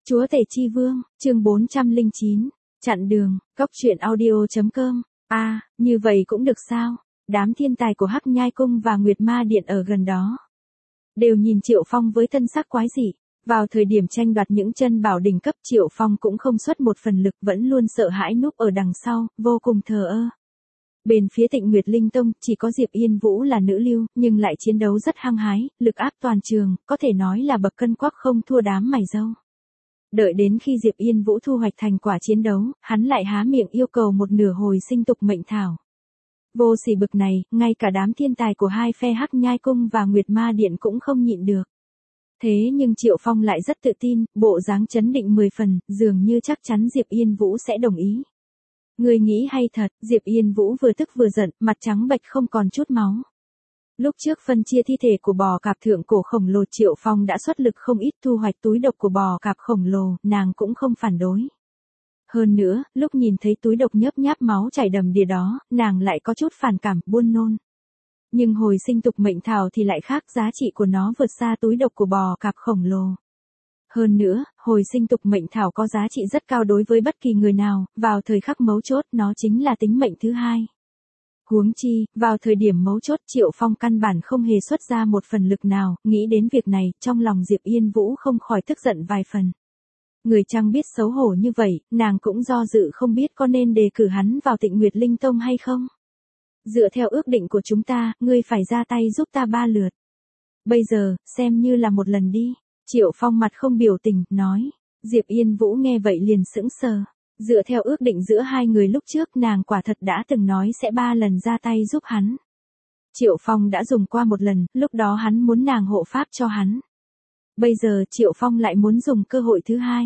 Chúa Tể Chi Vương, chương 409, chặn đường, Cóc truyện audio.com. Như vậy cũng được sao? Đám thiên tài của Hắc Nhai Cung và Nguyệt Ma Điện ở gần đó đều nhìn Triệu Phong với thân sắc quái dị. Vào thời điểm tranh đoạt những chân bảo đỉnh cấp, Triệu Phong cũng không xuất một phần lực, vẫn luôn sợ hãi núp ở đằng sau, vô cùng thờ ơ. Bên phía Tịnh Nguyệt Linh Tông, chỉ có Diệp Yên Vũ là nữ lưu, nhưng lại chiến đấu rất hăng hái, lực áp toàn trường, có thể nói là bậc cân quắc không thua đám mày râu. Đợi đến khi Diệp Yên Vũ thu hoạch thành quả chiến đấu, hắn lại há miệng yêu cầu một nửa hồi sinh tục mệnh thảo. Vô sỉ bực này, ngay cả đám thiên tài của hai phe Hắc Nhai Cung và Nguyệt Ma Điện cũng không nhịn được. Thế nhưng Triệu Phong lại rất tự tin, bộ dáng chấn định 10 phần, dường như chắc chắn Diệp Yên Vũ sẽ đồng ý. Người nghĩ hay thật, Diệp Yên Vũ vừa tức vừa giận, mặt trắng bệch không còn chút máu. Lúc trước phân chia thi thể của bò cạp thượng cổ khổng lồ, Triệu Phong đã xuất lực không ít thu hoạch túi độc của bò cạp khổng lồ, nàng cũng không phản đối. Hơn nữa, lúc nhìn thấy túi độc nhớp nháp máu chảy đầm đìa đó, nàng lại có chút phản cảm, buồn nôn. Nhưng hồi sinh tục mệnh thảo thì lại khác, giá trị của nó vượt xa túi độc của bò cạp khổng lồ. Hơn nữa, hồi sinh tục mệnh thảo có giá trị rất cao đối với bất kỳ người nào, vào thời khắc mấu chốt nó chính là tính mệnh thứ hai. Huống chi, vào thời điểm mấu chốt Triệu Phong căn bản không hề xuất ra một phần lực nào, nghĩ đến việc này, trong lòng Diệp Yên Vũ không khỏi tức giận vài phần. Người chăng biết xấu hổ như vậy, nàng cũng do dự không biết có nên đề cử hắn vào Tịnh Nguyệt Linh Tông hay không. Dựa theo ước định của chúng ta, ngươi phải ra tay giúp ta 3 lượt. Bây giờ, xem như là một lần đi. Triệu Phong mặt không biểu tình, nói. Diệp Yên Vũ nghe vậy liền sững sờ. Dựa theo ước định giữa hai người lúc trước, nàng quả thật đã từng nói sẽ 3 lần ra tay giúp hắn. Triệu Phong đã dùng qua một lần, lúc đó hắn muốn nàng hộ pháp cho hắn. Bây giờ Triệu Phong lại muốn dùng cơ hội thứ hai.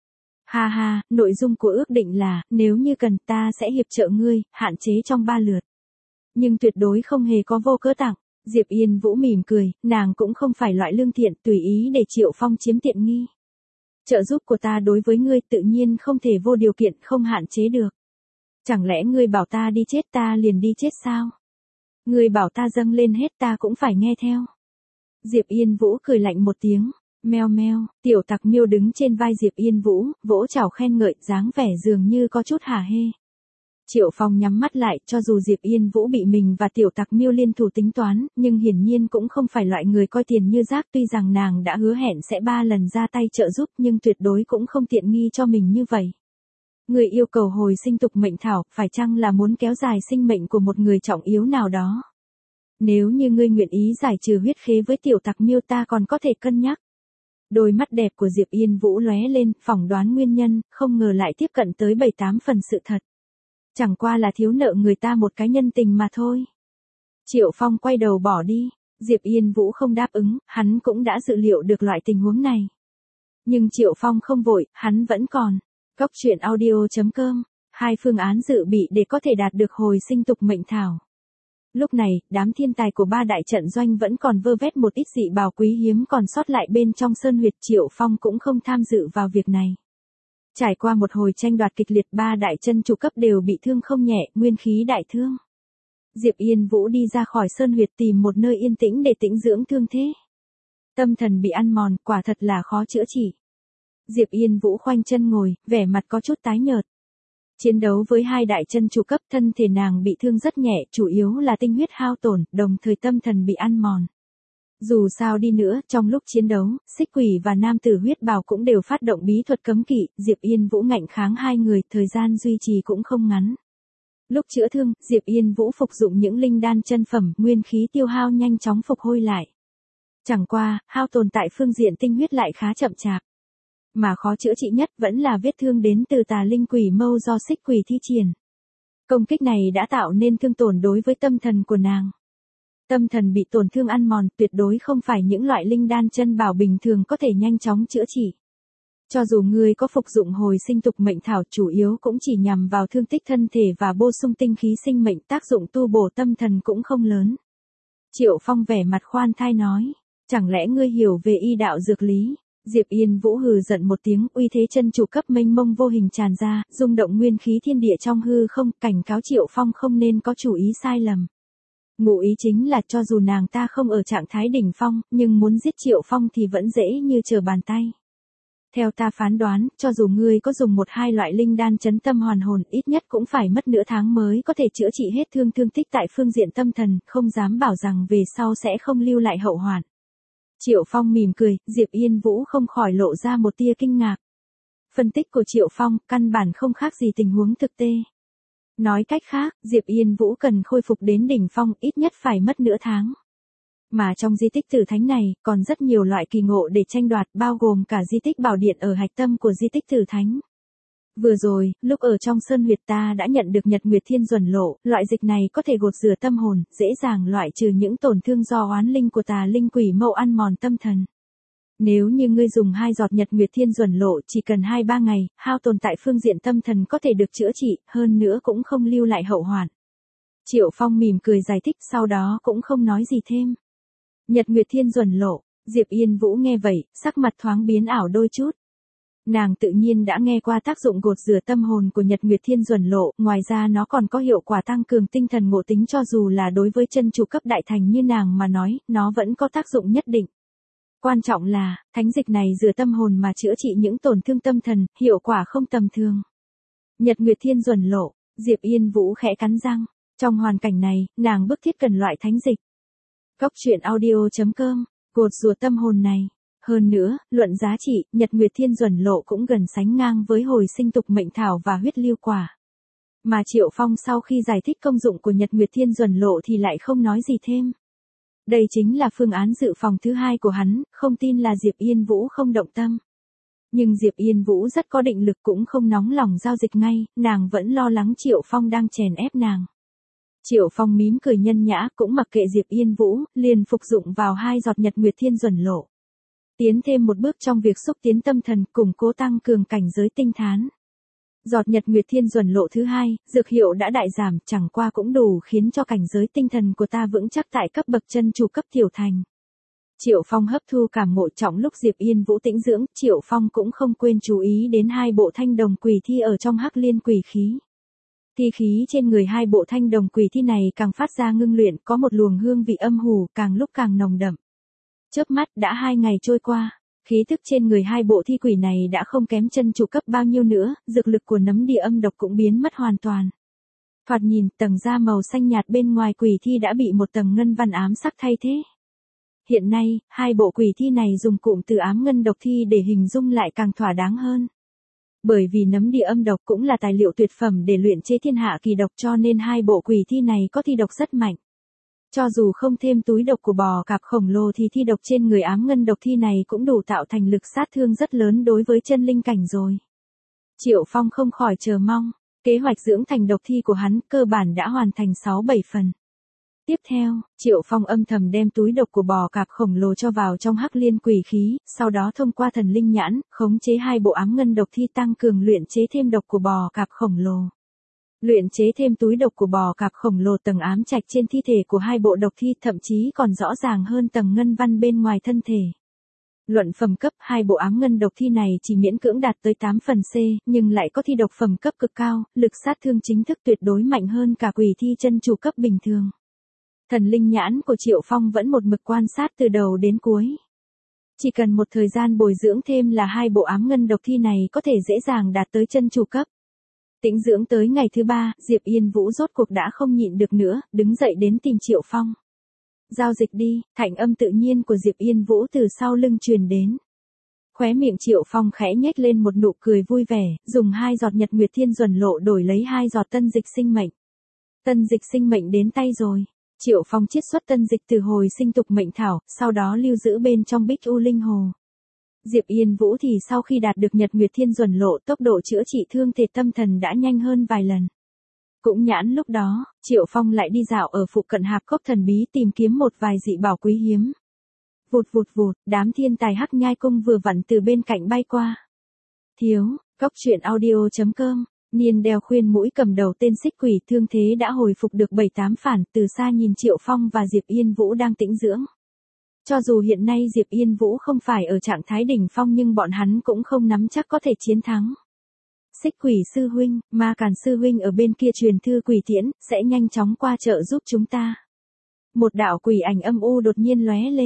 Ha ha, nội dung của ước định là, nếu như cần ta sẽ hiệp trợ ngươi, hạn chế trong 3 lượt. Nhưng tuyệt đối không hề có vô cớ tặng. Diệp Yên Vũ mỉm cười, nàng cũng không phải loại lương thiện tùy ý để Triệu Phong chiếm tiện nghi. Trợ giúp của ta đối với ngươi tự nhiên không thể vô điều kiện, không hạn chế được. Chẳng lẽ ngươi bảo ta đi chết ta liền đi chết sao? Ngươi bảo ta dâng lên hết ta cũng phải nghe theo. Diệp Yên Vũ cười lạnh một tiếng. Meo meo, tiểu tặc miêu đứng trên vai Diệp Yên Vũ, vỗ chảo khen ngợi, dáng vẻ dường như có chút hả hê. Triệu Phong nhắm mắt lại, cho dù Diệp Yên Vũ bị mình và tiểu tặc miêu liên thủ tính toán, nhưng hiển nhiên cũng không phải loại người coi tiền như rác, tuy rằng nàng đã hứa hẹn sẽ 3 lần ra tay trợ giúp, nhưng tuyệt đối cũng không tiện nghi cho mình như vậy. Người yêu cầu hồi sinh tục mệnh thảo, phải chăng là muốn kéo dài sinh mệnh của một người trọng yếu nào đó? Nếu như ngươi nguyện ý giải trừ huyết khế với tiểu tặc miêu ta còn có thể cân nhắc. Đôi mắt đẹp của Diệp Yên Vũ lóe lên, phỏng đoán nguyên nhân, không ngờ lại tiếp cận tới 7-8 phần sự thật. Chẳng qua là thiếu nợ người ta một cái nhân tình mà thôi. Triệu Phong quay đầu bỏ đi. Diệp Yên Vũ không đáp ứng, hắn cũng đã dự liệu được loại tình huống này. Nhưng Triệu Phong không vội, hắn vẫn còn. Cóc truyện audio.com. 2 phương án dự bị để có thể đạt được hồi sinh tục mệnh thảo. Lúc này, đám thiên tài của 3 đại trận doanh vẫn còn vơ vét một ít dị bào quý hiếm còn sót lại bên trong sơn huyệt. Triệu Phong cũng không tham dự vào việc này. Trải qua một hồi tranh đoạt kịch liệt, 3 đại chân chủ cấp đều bị thương không nhẹ, nguyên khí đại thương. Diệp Yên Vũ đi ra khỏi sơn huyệt tìm một nơi yên tĩnh để tĩnh dưỡng thương thế. Tâm thần bị ăn mòn, quả thật là khó chữa trị. Diệp Yên Vũ khoanh chân ngồi, vẻ mặt có chút tái nhợt. Chiến đấu với 2 đại chân chủ cấp, thân thể nàng bị thương rất nhẹ, chủ yếu là tinh huyết hao tổn, đồng thời tâm thần bị ăn mòn. Dù sao đi nữa, trong lúc chiến đấu, Xích Quỷ và nam tử huyết bào cũng đều phát động bí thuật cấm kỵ, Diệp Yên Vũ ngạnh kháng 2 người, thời gian duy trì cũng không ngắn. Lúc chữa thương, Diệp Yên Vũ phục dụng những linh đan chân phẩm, nguyên khí tiêu hao nhanh chóng phục hồi lại. Chẳng qua, hao tồn tại phương diện tinh huyết lại khá chậm chạp. Mà khó chữa trị nhất vẫn là vết thương đến từ tà linh quỷ mâu do Xích Quỷ thi triển. Công kích này đã tạo nên thương tổn đối với tâm thần của nàng. Tâm thần bị tổn thương ăn mòn, tuyệt đối không phải những loại linh đan chân bảo bình thường có thể nhanh chóng chữa trị. Cho dù người có phục dụng hồi sinh tục mệnh thảo, chủ yếu cũng chỉ nhằm vào thương tích thân thể và bổ sung tinh khí sinh mệnh, tác dụng tu bổ tâm thần cũng không lớn. Triệu Phong vẻ mặt khoan thai nói, chẳng lẽ ngươi hiểu về y đạo dược lý? Diệp Yên Vũ hừ giận một tiếng, uy thế chân chủ cấp mênh mông vô hình tràn ra, rung động nguyên khí thiên địa trong hư không, cảnh cáo Triệu Phong không nên có chủ ý sai lầm. Ngụ ý chính là cho dù nàng ta không ở trạng thái đỉnh phong, nhưng muốn giết Triệu Phong thì vẫn dễ như trở bàn tay. Theo ta phán đoán, cho dù ngươi có dùng 1-2 loại linh đan chấn tâm hoàn hồn, ít nhất cũng phải mất nửa tháng mới có thể chữa trị hết thương tích tại phương diện tâm thần, không dám bảo rằng về sau sẽ không lưu lại hậu hoạn. Triệu Phong mỉm cười, Diệp Yên Vũ không khỏi lộ ra một tia kinh ngạc. Phân tích của Triệu Phong, căn bản không khác gì tình huống thực tế. Nói cách khác, Diệp Yên Vũ cần khôi phục đến đỉnh phong ít nhất phải mất nửa tháng. Mà trong di tích Tử Thánh này, còn rất nhiều loại kỳ ngộ để tranh đoạt, bao gồm cả di tích bảo điện ở hạch tâm của di tích Tử Thánh. Vừa rồi, lúc ở trong sơn huyệt ta đã nhận được Nhật Nguyệt Thiên Duẩn Lộ, loại dịch này có thể gột rửa tâm hồn, dễ dàng loại trừ những tổn thương do oán linh của tà linh quỷ mâu ăn mòn tâm thần. Nếu như ngươi dùng 2 giọt Nhật Nguyệt Thiên Duẩn Lộ chỉ cần 2-3 ngày, hao tổn tại phương diện tâm thần có thể được chữa trị, hơn nữa cũng không lưu lại hậu hoạn. Triệu Phong mỉm cười giải thích, sau đó cũng không nói gì thêm. Nhật Nguyệt Thiên Duẩn Lộ, Diệp Yên Vũ nghe vậy, sắc mặt thoáng biến ảo đôi chút. Nàng tự nhiên đã nghe qua tác dụng gột rửa tâm hồn của Nhật Nguyệt Thiên Duẩn Lộ, ngoài ra nó còn có hiệu quả tăng cường tinh thần ngộ tính, cho dù là đối với chân chủ cấp đại thành như nàng mà nói, nó vẫn có tác dụng nhất định. Quan trọng là, thánh dịch này rửa tâm hồn mà chữa trị những tổn thương tâm thần, hiệu quả không tầm thường. Nhật Nguyệt Thiên Duẩn Lộ, Diệp Yên Vũ khẽ cắn răng, trong hoàn cảnh này, nàng bức thiết cần loại thánh dịch. Cốc truyện audio.com, gột rửa tâm hồn này. Hơn nữa, luận giá trị, Nhật Nguyệt Thiên Duẩn Lộ cũng gần sánh ngang với hồi sinh tục mệnh thảo và huyết lưu quả. Mà Triệu Phong sau khi giải thích công dụng của Nhật Nguyệt Thiên Duẩn Lộ thì lại không nói gì thêm. Đây chính là phương án dự phòng thứ hai của hắn, không tin là Diệp Yên Vũ không động tâm. Nhưng Diệp Yên Vũ rất có định lực, cũng không nóng lòng giao dịch ngay, nàng vẫn lo lắng Triệu Phong đang chèn ép nàng. Triệu Phong mím cười nhân nhã, cũng mặc kệ Diệp Yên Vũ, liền phục dụng vào 2 giọt Nhật Nguyệt Thiên Duẩn Lộ. Tiến thêm một bước trong việc xúc tiến tâm thần, củng cố tăng cường cảnh giới tinh thán. Giọt Nhật Nguyệt Thiên Duẩn Lộ thứ 2, dược hiệu đã đại giảm, chẳng qua cũng đủ khiến cho cảnh giới tinh thần của ta vững chắc tại cấp bậc chân chủ cấp tiểu thành. Triệu Phong hấp thu cảm ngộ trọng lúc Diệp Yên Vũ tĩnh dưỡng, Triệu Phong cũng không quên chú ý đến 2 bộ thanh đồng quỷ thi ở trong Hắc Liên quỷ khí. Thi khí trên người 2 bộ thanh đồng quỷ thi này càng phát ra ngưng luyện, có một luồng hương vị âm hù, càng lúc càng nồng đậm. Chớp mắt đã 2 ngày trôi qua, khí thức trên người 2 bộ thi quỷ này đã không kém chân chủ cấp bao nhiêu nữa, dược lực của nấm địa âm độc cũng biến mất hoàn toàn. Thoạt nhìn, tầng da màu xanh nhạt bên ngoài quỷ thi đã bị một tầng ngân văn ám sắc thay thế. Hiện nay, 2 bộ quỷ thi này dùng cụm từ ám ngân độc thi để hình dung lại càng thỏa đáng hơn. Bởi vì nấm địa âm độc cũng là tài liệu tuyệt phẩm để luyện chế thiên hạ kỳ độc, cho nên 2 bộ quỷ thi này có thi độc rất mạnh. Cho dù không thêm túi độc của bò cạp khổng lồ thì thi độc trên người ám ngân độc thi này cũng đủ tạo thành lực sát thương rất lớn đối với chân linh cảnh rồi. Triệu Phong không khỏi chờ mong, kế hoạch dưỡng thành độc thi của hắn cơ bản đã hoàn thành 6-7 phần. Tiếp theo, Triệu Phong âm thầm đem túi độc của bò cạp khổng lồ cho vào trong Hắc Liên quỷ khí, sau đó thông qua thần linh nhãn, khống chế 2 bộ ám ngân độc thi tăng cường luyện chế thêm độc của bò cạp khổng lồ. Luyện chế thêm túi độc của bò cạp khổng lồ, tầng ám trạch trên thi thể của 2 bộ độc thi thậm chí còn rõ ràng hơn tầng ngân văn bên ngoài thân thể. Luận phẩm cấp, 2 bộ ám ngân độc thi này chỉ miễn cưỡng đạt tới 8 phần C, nhưng lại có thi độc phẩm cấp cực cao, lực sát thương chính thức tuyệt đối mạnh hơn cả quỷ thi chân chủ cấp bình thường. Thần linh nhãn của Triệu Phong vẫn một mực quan sát từ đầu đến cuối. Chỉ cần một thời gian bồi dưỡng thêm là 2 bộ ám ngân độc thi này có thể dễ dàng đạt tới chân chủ cấp. Tĩnh dưỡng tới ngày thứ 3, Diệp Yên Vũ rốt cuộc đã không nhịn được nữa, đứng dậy đến tìm Triệu Phong. Giao dịch đi, thanh âm tự nhiên của Diệp Yên Vũ từ sau lưng truyền đến. Khóe miệng Triệu Phong khẽ nhếch lên một nụ cười vui vẻ, dùng 2 giọt Nhật Nguyệt Thiên Duẩn Lộ đổi lấy 2 giọt tân dịch sinh mệnh. Tân dịch sinh mệnh đến tay rồi. Triệu Phong chiết xuất tân dịch từ hồi sinh tục mệnh thảo, sau đó lưu giữ bên trong Bích U Linh Hồ. Diệp Yên Vũ thì sau khi đạt được Nhật Nguyệt Thiên Duẩn Lộ, tốc độ chữa trị thương thể tâm thần đã nhanh hơn vài lần. Cũng nhãn lúc đó, Triệu Phong lại đi dạo ở phụ cận hạp cốc thần bí tìm kiếm một vài dị bảo quý hiếm. Vụt vụt vụt, đám thiên tài Hắc Nhai Cung vừa vặn từ bên cạnh bay qua. Thiếu, cốc truyện audio.com, Niên đeo khuyên mũi cầm đầu tên xích quỷ thương thế đã hồi phục được 7-8 phản, từ xa nhìn Triệu Phong và Diệp Yên Vũ đang tĩnh dưỡng. Cho dù hiện nay Diệp Yên Vũ không phải ở trạng thái đỉnh phong nhưng bọn hắn cũng không nắm chắc có thể chiến thắng. Xích quỷ sư huynh, Ma Càn sư huynh ở bên kia truyền thư quỷ tiễn, sẽ nhanh chóng qua trợ giúp chúng ta. Một đạo quỷ ảnh âm u đột nhiên lóe lên,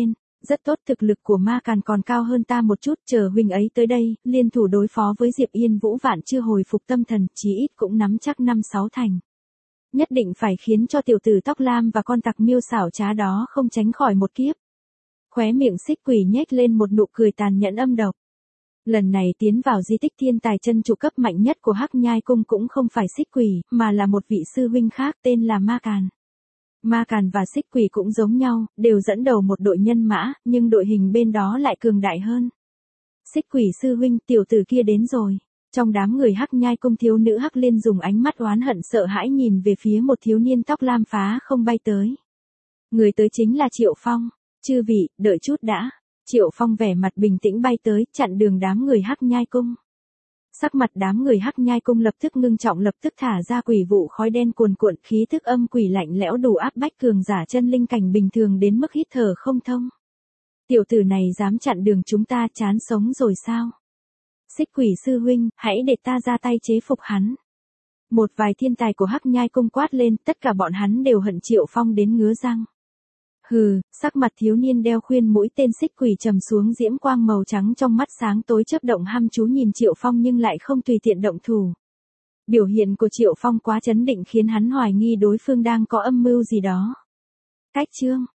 Rất tốt, thực lực của Ma Càn còn cao hơn ta một chút, chờ huynh ấy tới đây, liên thủ đối phó với Diệp Yên Vũ vạn chưa hồi phục tâm thần, chí ít cũng nắm chắc 5-6 thành. Nhất định phải khiến cho tiểu tử tóc lam và con tặc miêu xảo trá đó không tránh khỏi một kiếp. Khóe miệng Xích Quỷ nhếch lên một nụ cười tàn nhẫn âm độc. Lần này tiến vào di tích thiên tài chân trụ cấp mạnh nhất của Hắc Nhai Cung cũng không phải Xích Quỷ, mà là một vị sư huynh khác tên là Ma Càn. Ma Càn và Xích Quỷ cũng giống nhau, đều dẫn đầu một đội nhân mã, nhưng đội hình bên đó lại cường đại hơn. Xích Quỷ sư huynh, tiểu tử kia đến rồi. Trong đám người Hắc Nhai Cung, thiếu nữ Hắc Liên dùng ánh mắt oán hận sợ hãi nhìn về phía một thiếu niên tóc lam phá không bay tới. Người tới chính là Triệu Phong. Chư vị, đợi chút đã. Triệu Phong vẻ mặt bình tĩnh bay tới, chặn đường đám người Hắc Nhai Cung. Sắc mặt đám người Hắc Nhai Cung lập tức ngưng trọng, lập tức thả ra quỷ vụ khói đen cuồn cuộn, khí thức âm quỷ lạnh lẽo đủ áp bách cường giả chân linh cảnh bình thường đến mức hít thở không thông. Tiểu tử này dám chặn đường chúng ta, chán sống rồi sao? Xích Quỷ sư huynh, hãy để ta ra tay chế phục hắn. Một vài thiên tài của Hắc Nhai Cung quát lên, tất cả bọn hắn đều hận Triệu Phong đến ngứa răng. Hừ, sắc mặt thiếu niên đeo khuyên mũi tên Xích Quỷ trầm xuống, diễm quang màu trắng trong mắt sáng tối chớp động, hăm chú nhìn Triệu Phong nhưng lại không tùy tiện động thủ. Biểu hiện của Triệu Phong quá chấn định khiến hắn hoài nghi đối phương đang có âm mưu gì đó. Cách chương